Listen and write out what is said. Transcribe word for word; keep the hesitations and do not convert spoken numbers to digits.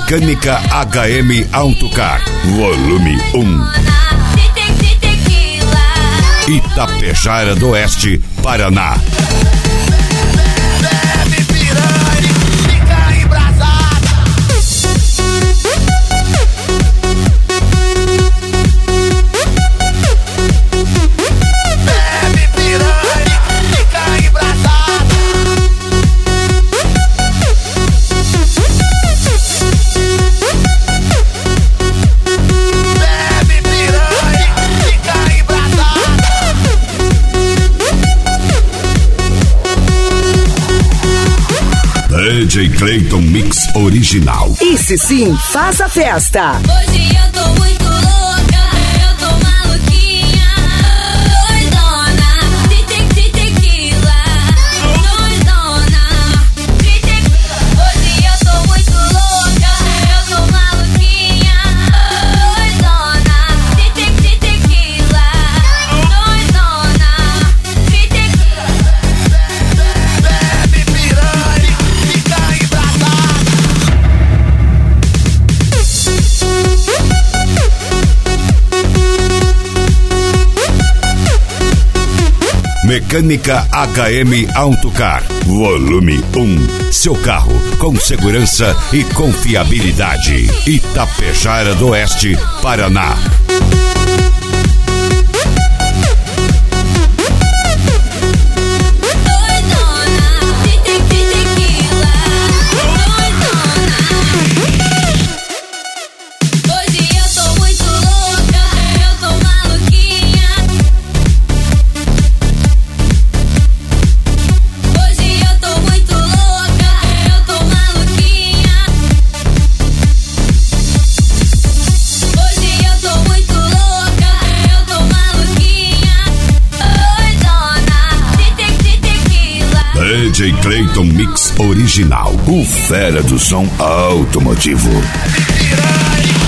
Mecânica H M Autocar, volume um. Itapejara do Oeste, Paraná. D J Clayton Mix Original. Esse sim faz a festa. Hoje eu tô muito louca, eu tô maluquinha, doidona, de te, de tequila, doidona, de tequila. Hoje eu tô muito louca, eu tô maluquinha, doidona, de te, de tequila, doidona, de tequila. Bebe piranha, fica embrasada. Mecânica H M Autocar, volume um. Seu carro com segurança e confiabilidade. Itapejara do Oeste, Paraná. D J Clayton Mix Original, o fera do som automotivo. Piranha.